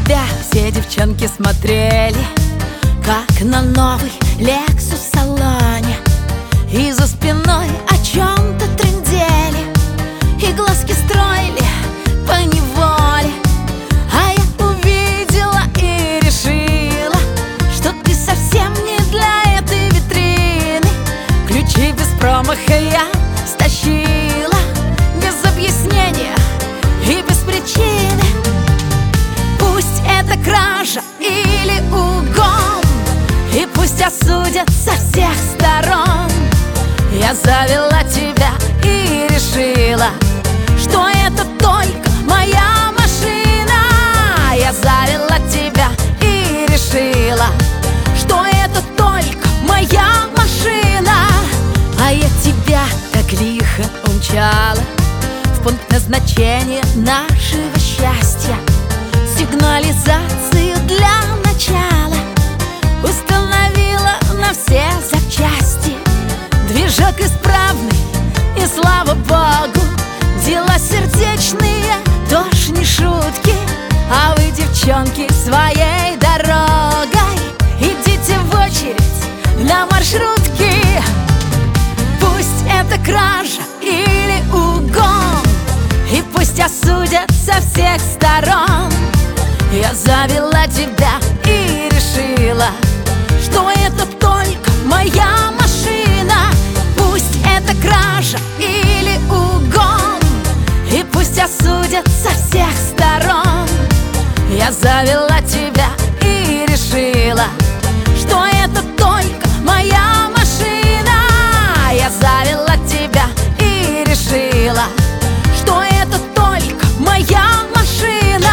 тебя все девчонки смотрели, как на новый Lexus в салоне, и за спиной о чем-то трындели, и глазки строили поневоле. А я увидела и решила, что ты совсем не для этой витрины. Ключи без промаха я стащила, без объяснения и без причины. Пусть это кража или угон, и пусть осудят со всех сторон, я завела тебя и решила, что это только моя машина. Я завела тебя и решила, что это только моя машина. А я тебя так лихо умчала в пункт назначения нашего счастья. Сигнализацию для начала установила на все запчасти. Движок исправный, и слава богу, дела сердечные тоже не шутки. А вы, девчонки, своей дорогой идите в очередь на маршрутки. Пусть это кража или угон, и пусть осудят со всех сторон, я завела тебя и решила, что это только моя машина. Пусть это кража или угон, и пусть осудят со всех сторон, я завела тебя и решила, что это только моя машина. Я завела тебя и решила, что это только моя машина.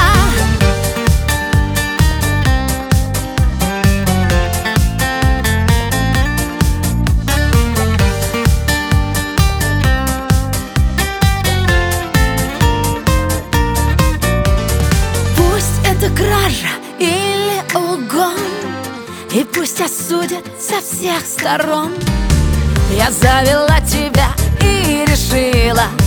Это кража или угон, и пусть осудят со всех сторон, я завела тебя и решила,